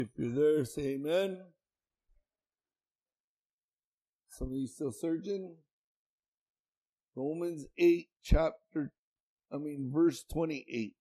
If you're there, say amen. Some of you still searching? Romans 8, verse 28.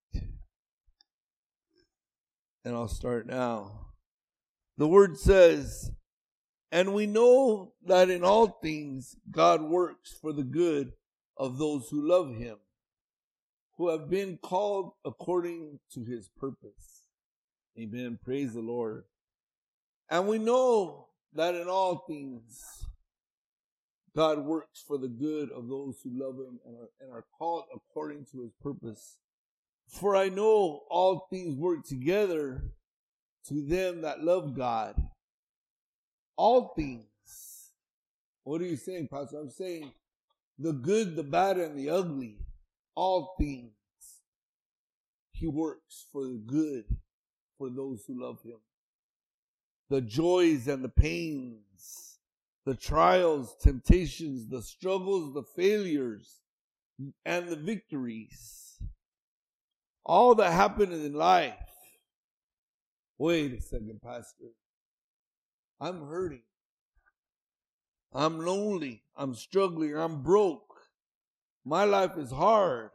And I'll start now. The word says, "And we know that in all things God works for the good of those who love him, who have been called according to his purpose." Amen. Praise the Lord. And we know that in all things God works for the good of those who love him and are called according to his purpose. For I know all things work together to them that love God. All things. What are you saying, Pastor? I'm saying the good, the bad, and the ugly. All things. He works for the good for those who love him. The joys and the pains, the trials, temptations, the struggles, the failures, and the victories. All that happened in life. Wait a second, Pastor. I'm hurting. I'm lonely. I'm struggling. I'm broke. My life is hard.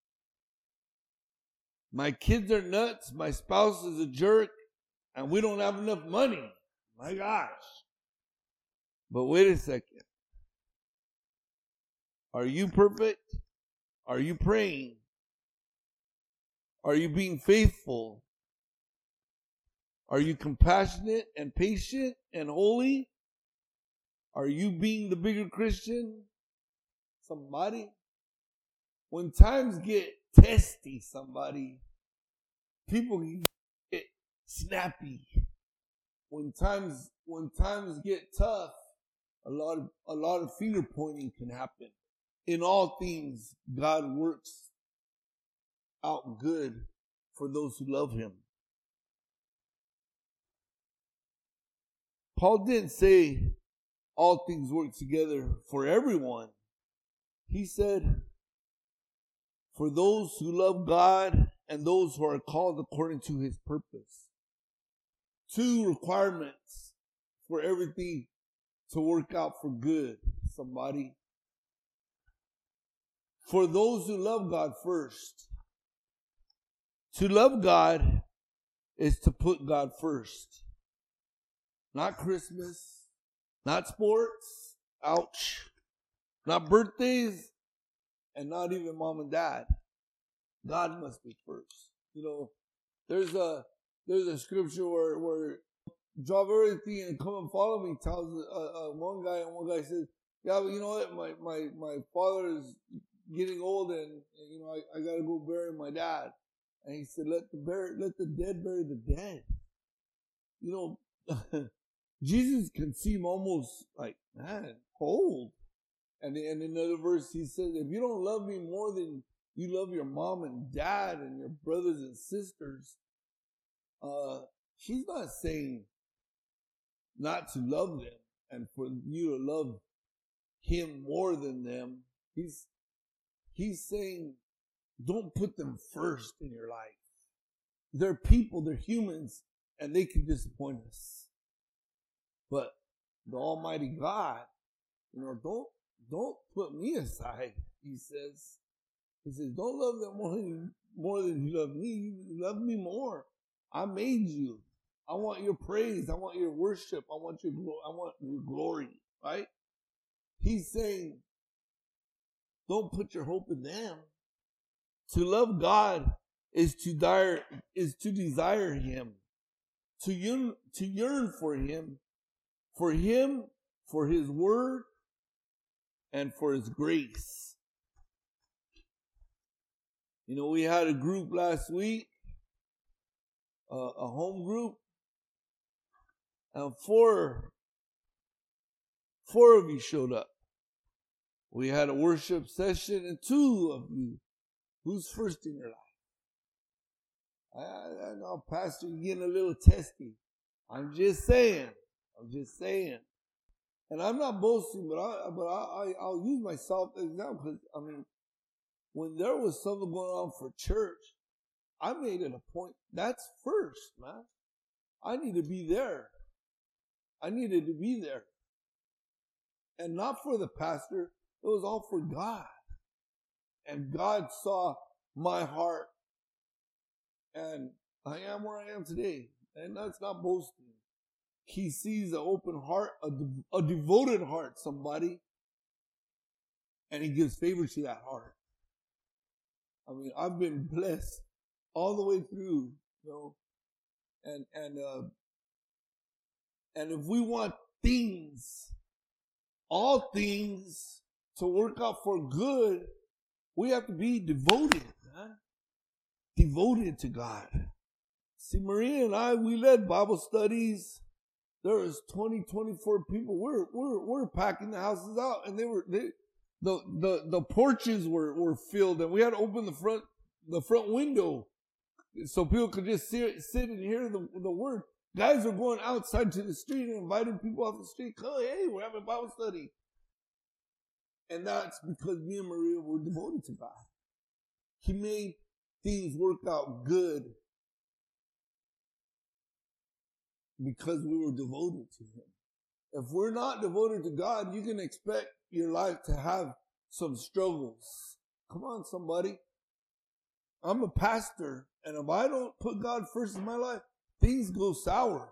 My kids are nuts. My spouse is a jerk. And we don't have enough money. My gosh. But wait a second. Are you perfect? Are you praying? Are you being faithful? Are you compassionate and patient and holy? Are you being the bigger Christian? Somebody? When times get testy, somebody, people get snappy. When times get tough, a lot of finger pointing can happen. In all things, God works out good for those who love him. Paul didn't say all things work together for everyone. He said, for those who love God and those who are called according to his purpose. Two requirements for everything to work out for good, somebody. For those who love God first. To love God is to put God first. Not Christmas, not sports, ouch, not birthdays, and not even mom and dad. God must be first. You know, there's a scripture where drop everything and come and follow me. Tells one guy says, yeah, but you know what? My father is getting old, and you know I gotta go bury my dad. And he said, let the dead bury the dead. You know, Jesus can seem almost like, man, cold. And in another verse, he says, if you don't love me more than you love your mom and dad and your brothers and sisters, he's not saying not to love them and for you to love him more than them. He's saying, don't put them first in your life. They're people, they're humans, and they can disappoint us. But the Almighty God, you know, don't put me aside, he says. He says, don't love them more than you love me. You love me more. I made you. I want your praise. I want your worship. I want your glory, right? He's saying, don't put your hope in them. To love God is to desire him, to yearn for him, for his word, and for his grace. You know, we had a group last week, a home group, and four of you showed up. We had a worship session, and two of you, who's first in your life? I know, Pastor, you're getting a little testy. I'm just saying. And I'm not boasting, but I'll use myself as an example. Because, I mean, when there was something going on for church, I made it a point. That's first, man. I need to be there. I needed to be there. And not for the pastor. It was all for God. And God saw my heart. And I am where I am today. And that's not boasting. He sees an open heart, a devoted heart, somebody. And he gives favor to that heart. I mean, I've been blessed all the way through, and if we want things, all things to work out for good, we have to be devoted, devoted to God. See, Maria and I, we led Bible studies. There was 24 people. We're packing the houses out, and the porches were filled, and we had to open the front window so people could just sit and hear the word. Guys are going outside to the street and inviting people off the street. Oh, hey, we're having a Bible study. And that's because me and Maria were devoted to God. He made things work out good because we were devoted to him. If we're not devoted to God, you can expect your life to have some struggles. Come on, somebody. I'm a pastor, and if I don't put God first in my life, things go sour.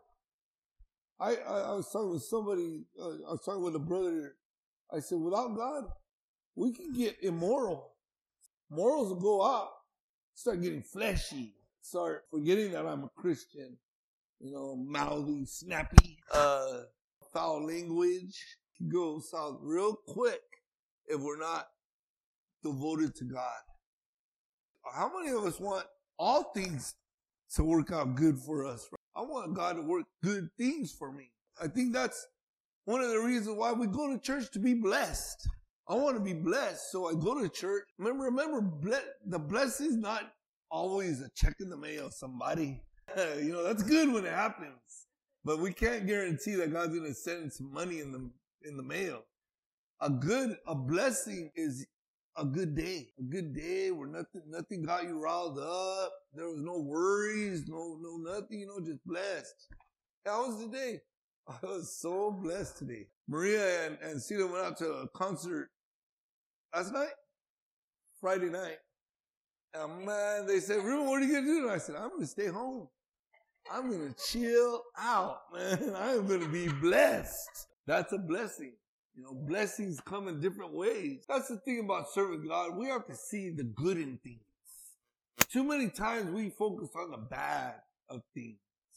I was talking with somebody, I was talking with a brother. I said, without God, we can get immoral. Morals will go out, start getting fleshy, start forgetting that I'm a Christian. Mouthy, snappy, foul language goes south real quick if we're not devoted to God. How many of us want all things to work out good for us? I want God to work good things for me. I think that's one of the reasons why we go to church, to be blessed. I want to be blessed, so I go to church. Remember, the blessing's not always a check in the mail, somebody. That's good when it happens. But we can't guarantee that God's going to send some money in the mail. A blessing is a good day. A good day where nothing got you riled up. There was no worries, no nothing, just blessed. How was the day? I was so blessed today. Maria and Cita went out to a concert last night, Friday night. And man, they said, Ruben, what are you going to do? And I said, I'm going to stay home. I'm going to chill out, man. I'm going to be blessed. That's a blessing. Blessings come in different ways. That's the thing about serving God. We have to see the good in things. Too many times we focus on the bad of things.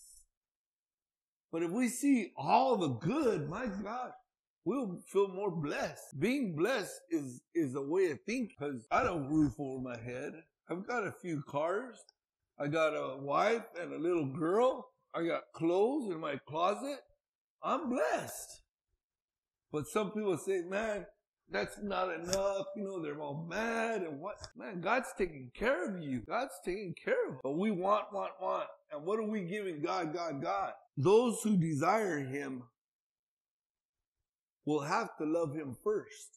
But if we see all the good, my God, we'll feel more blessed. Being blessed is a way of thinking, because I have a roof over my head. I've got a few cars. I got a wife and a little girl. I got clothes in my closet. I'm blessed. But some people say, man, that's not enough. They're all mad and what? Man, God's taking care of you. God's taking care of you. But we want. And what are we giving God? Those who desire him will have to love him first.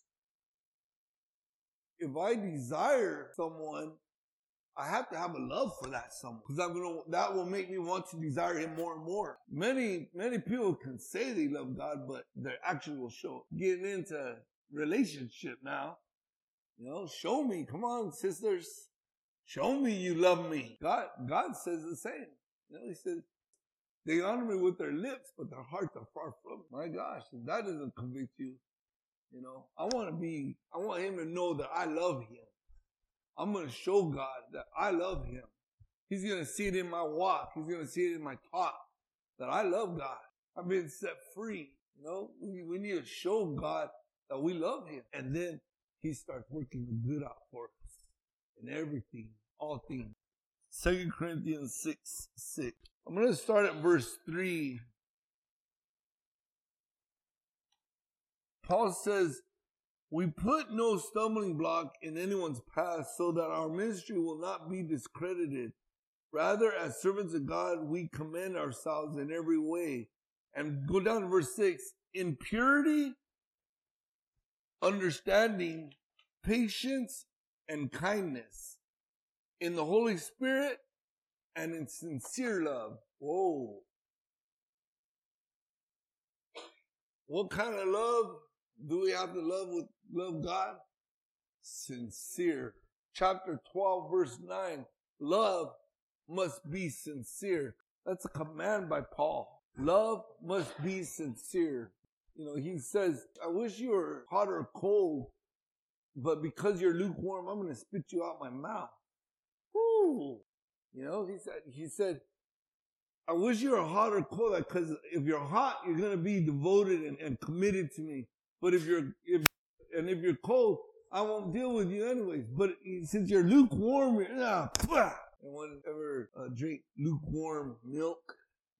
If I desire someone, I have to have a love for that someone, because that will make me want to desire him more and more. Many people can say they love God, but their action will show. Getting into relationship now, show me. Come on, sisters, show me you love me. God says the same. He says they honor me with their lips, but their hearts are far from me. My gosh, if that doesn't convict you, I want him to know that I love him. I'm going to show God that I love him. He's going to see it in my walk. He's going to see it in my talk that I love God. I've been set free. We need to show God that we love him. And then he starts working the good out for us in everything, all things. 2 Corinthians 6:6. I'm going to start at verse 3. Paul says, we put no stumbling block in anyone's path so that our ministry will not be discredited. Rather, as servants of God, we commend ourselves in every way. And go down to verse 6. In purity, understanding, patience, and kindness. In the Holy Spirit and in sincere love. Whoa. What kind of love do we have to love God? Sincere. Chapter 12, verse 9. Love must be sincere. That's a command by Paul. Love must be sincere. He says, I wish you were hot or cold, but because you're lukewarm, I'm going to spit you out my mouth. Woo! He said, I wish you were hot or cold, because if you're hot, you're going to be devoted and committed to me. But if you're cold, I won't deal with you anyways. But since you're lukewarm, anyone ever drink lukewarm milk?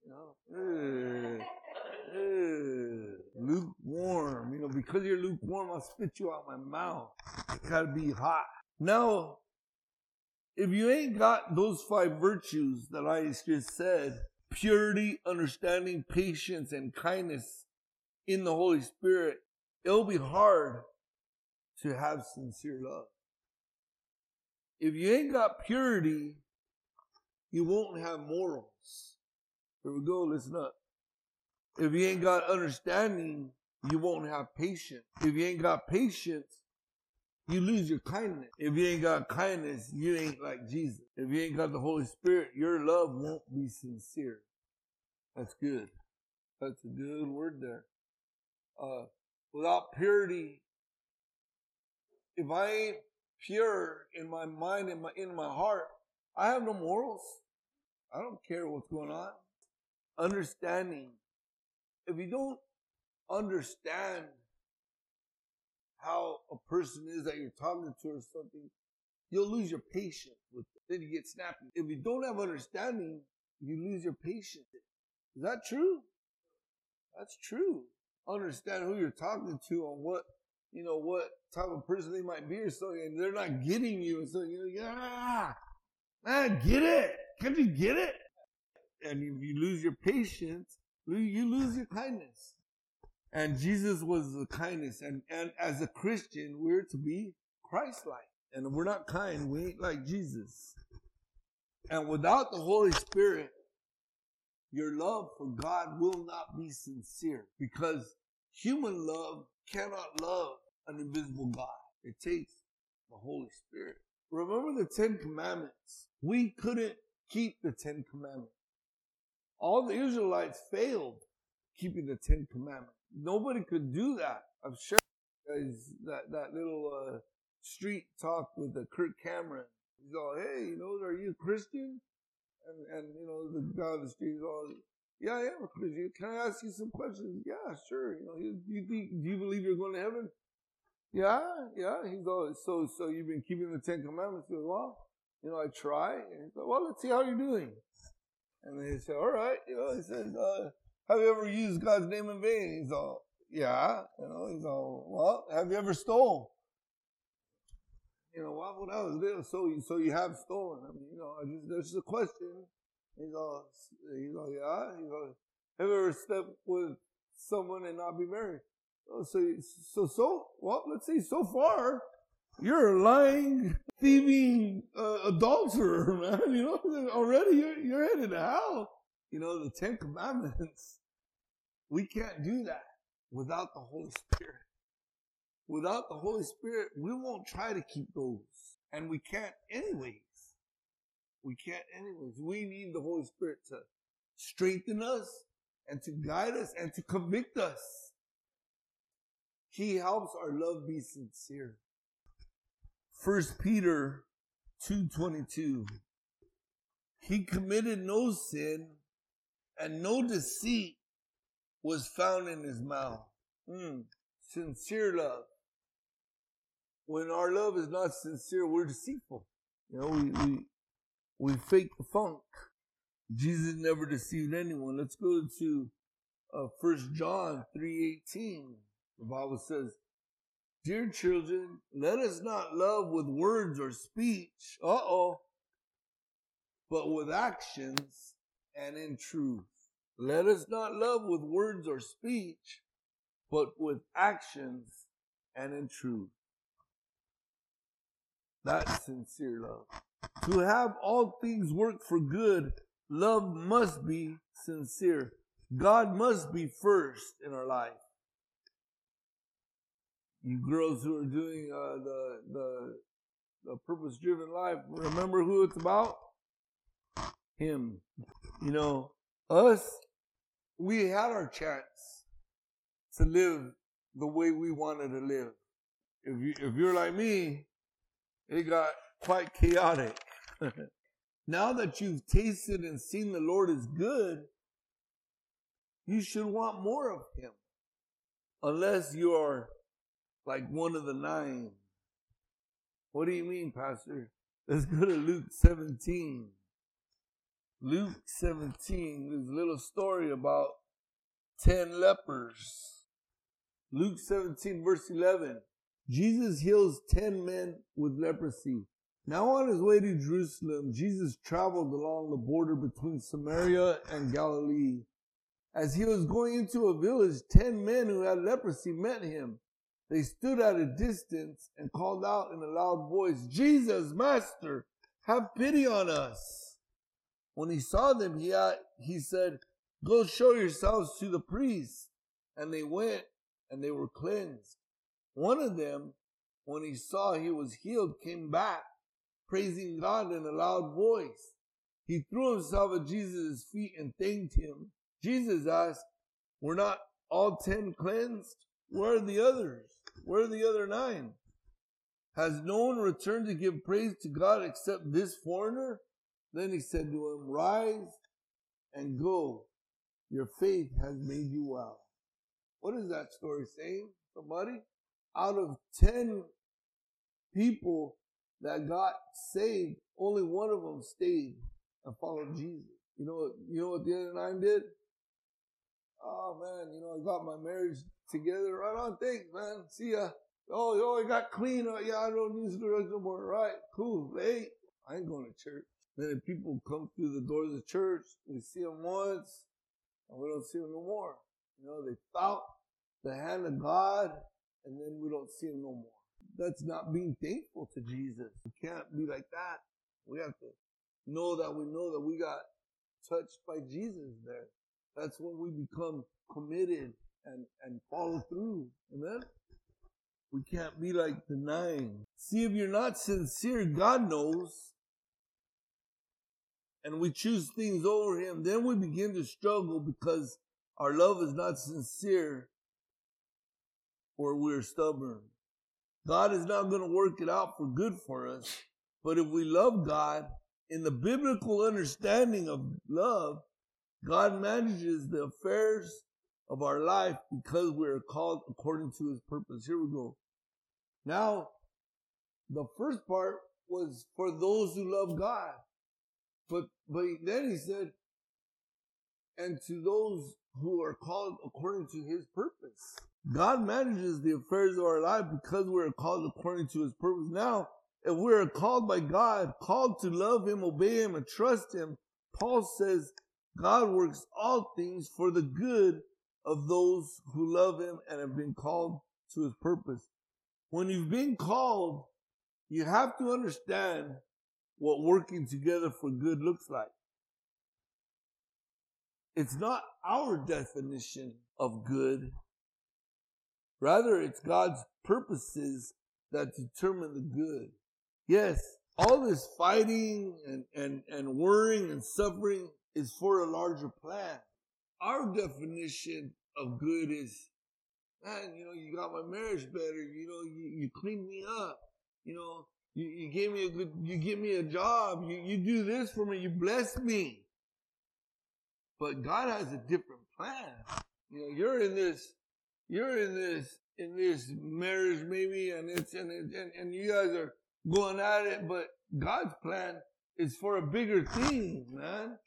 Lukewarm. Because you're lukewarm, I'll spit you out my mouth. It's got to be hot. Now, if you ain't got those 5 virtues that I just said, purity, understanding, patience, and kindness in the Holy Spirit, it'll be hard to have sincere love. If you ain't got purity, you won't have morals. Here we go, listen up. If you ain't got understanding, you won't have patience. If you ain't got patience, you lose your kindness. If you ain't got kindness, you ain't like Jesus. If you ain't got the Holy Spirit, your love won't be sincere. That's good. That's a good word there. Without purity, if I ain't pure in my mind and in my heart, I have no morals. I don't care what's going on. Understanding. If you don't understand how a person is that you're talking to or something, you'll lose your patience with them. Then you get snappy. If you don't have understanding, you lose your patience. Is that true? That's true. Understand who you're talking to and what type of person they might be or something, and they're not getting you, and so man, get it. Can't you get it? And if you lose your patience, you lose your kindness. And Jesus was the kindness. And as a Christian, we're to be Christ-like. And if we're not kind, we ain't like Jesus. And without the Holy Spirit, your love for God will not be sincere. Because human love cannot love an invisible God. It takes the Holy Spirit. Remember the 10 Commandments. We couldn't keep the 10 Commandments. All the Israelites failed keeping the 10 Commandments. Nobody could do that. I'm sure that little street talk with Kirk Cameron. He's all, hey, are you a Christian? And the guy on the street is all, yeah, I am a Christian. Can I ask you some questions? Yeah, sure. Do you believe you're going to heaven? Yeah. He's all, so you've been keeping the 10 Commandments? He goes, well, I try. And he's like, well, let's see how you're doing. And they say, all right. He says, have you ever used God's name in vain? He's all, yeah. He's all, well, have you ever stolen? Well, when I was little, so you have stolen. I mean, there's just a question. He's all, yeah. He's all, have you ever slept with someone and not be married? Well, let's see, so far, you're a lying, thieving, adulterer, man. Already you're headed to hell. The 10 Commandments, we can't do that without the Holy Spirit. Without the Holy Spirit, we won't try to keep those. And we can't anyways. We need the Holy Spirit to strengthen us and to guide us and to convict us. He helps our love be sincere. 1 Peter 2:22. He committed no sin, and no deceit was found in his mouth. Sincere love. When our love is not sincere, we're deceitful. We fake the funk. Jesus never deceived anyone. Let's go to 1 John 3:18. The Bible says, dear children, let us not love with words or speech, but with actions and in truth. Let us not love with words or speech, but with actions and in truth. That's sincere love. To have all things work for good, love must be sincere. God must be first in our life. You girls who are doing the purpose-driven life, remember who it's about? Him. You know, us, we had our chance to live the way we wanted to live. If you're like me, it got quite chaotic. Now that you've tasted and seen the Lord is good, you should want more of Him. Unless you're like one of the 9. What do you mean, Pastor? Let's go to Luke 17. Luke 17, there's a little story about 10 lepers. Luke 17, verse 11. Jesus heals 10 men with leprosy. Now on his way to Jerusalem, Jesus traveled along the border between Samaria and Galilee. As he was going into a village, 10 men who had leprosy met him. They stood at a distance and called out in a loud voice, "Jesus, Master, have pity on us." When he saw them, he said, "Go show yourselves to the priest." And they went, and they were cleansed. One of them, when he saw he was healed, came back, praising God in a loud voice. He threw himself at Jesus' feet and thanked him. Jesus asked, "Were not all 10 cleansed? Where are the others? Where are the other 9? Has no one returned to give praise to God except this foreigner?" Then he said to him, "Rise and go. Your faith has made you well." What is that story saying, somebody? Out of 10 people that got saved, only one of them stayed and followed Jesus. You know what the other 9 did? "Oh man, I got my marriage together. Right on, thanks, man. See ya. Oh, I got clean. Oh, yeah, I don't use the drugs no more. Right, cool. Hey, I ain't going to church." Then if people come through the doors of the church, we see them once, and we don't see them no more. They felt the hand of God, and then we don't see them no more. That's not being thankful to Jesus. We can't be like that. We have to know that we got touched by Jesus there. That's when we become committed and follow through. Amen? We can't be like the 9. See, if you're not sincere, God knows. And we choose things over Him. Then we begin to struggle because our love is not sincere or we're stubborn. God is not going to work it out for good for us. But if we love God, in the biblical understanding of love, God manages the affairs of our life because we are called according to His purpose. Here we go. Now, the first part was for those who love God. But then he said, and to those who are called according to His purpose. God manages the affairs of our life because we are called according to His purpose. Now, if we are called by God, called to love Him, obey Him, and trust Him, Paul says, God works all things for the good of those who love Him and have been called to His purpose. When you've been called, you have to understand what working together for good looks like. It's not our definition of good. Rather, it's God's purposes that determine the good. Yes, all this fighting and worrying and suffering is for a larger plan. Our definition of good is, man, you got my marriage better. You cleaned me up. You gave me you give me a job. You do this for me. You bless me. But God has a different plan. You're in this marriage maybe, and you guys are going at it. But God's plan is for a bigger thing, man.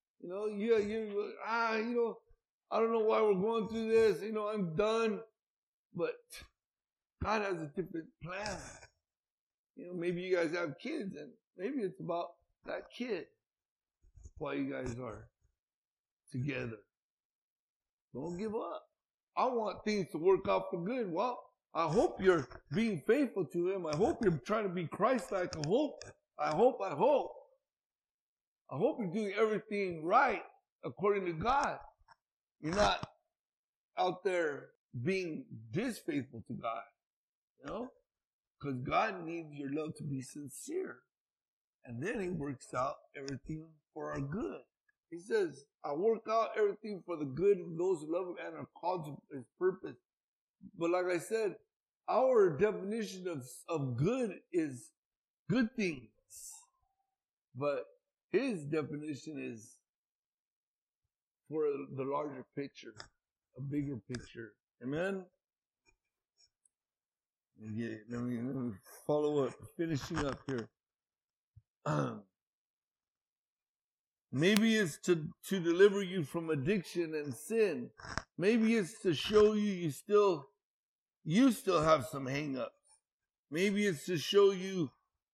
I don't know why we're going through this. I'm done. But God has a different plan. Maybe you guys have kids, and maybe it's about that kid. That's why you guys are together. Don't give up. I want things to work out for good. Well, I hope you're being faithful to Him. I hope you're trying to be Christ-like. I hope you're doing everything right according to God. You're not out there being disfaithful to God. You know? Because God needs your love to be sincere. And then He works out everything for our good. He says, I work out everything for the good of those who love Him and are called to His purpose. But like I said, our definition of good is good things. But His definition is for the larger picture, a bigger picture. Amen? Let me follow up, finishing up here. Maybe it's to deliver you from addiction and sin. Maybe it's to show you still have some hang-ups. Maybe it's to show you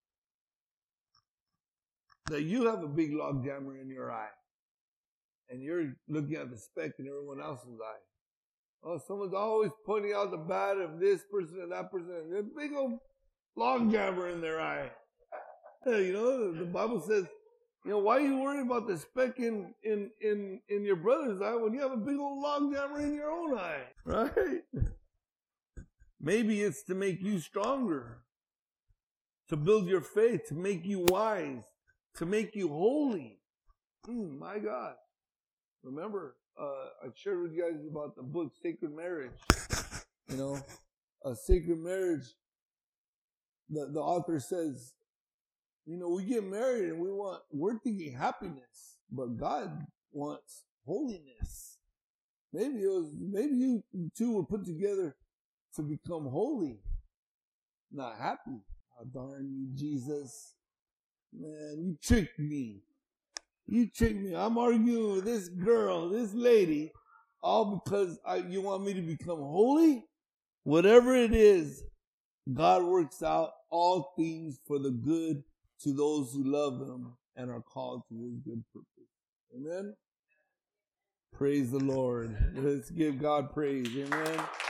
that you have a big log jammer in your eye. And you're looking at the speck in everyone else's eye. Oh, someone's always pointing out the bad of this person and that person, and there's a big old log jammer in their eye. You know, the Bible says, you know, why are you worried about the speck in your brother's eye when you have a big old log jammer in your own eye? Right? Maybe it's to make you stronger, to build your faith, to make you wise, to make you holy. My God. Remember, I shared with you guys about the book Sacred Marriage. You know, a sacred marriage, the author says, you know, we get married and we're thinking happiness, but God wants holiness. Maybe you two were put together to become holy, not happy. Oh, darn you, Jesus. Man, you tricked me. You tricked me. I'm arguing with this girl, this lady, all because you want me to become holy? Whatever it is, God works out all things for the good to those who love Him and are called to His good purpose. Amen? Praise the Lord. Let's give God praise. Amen.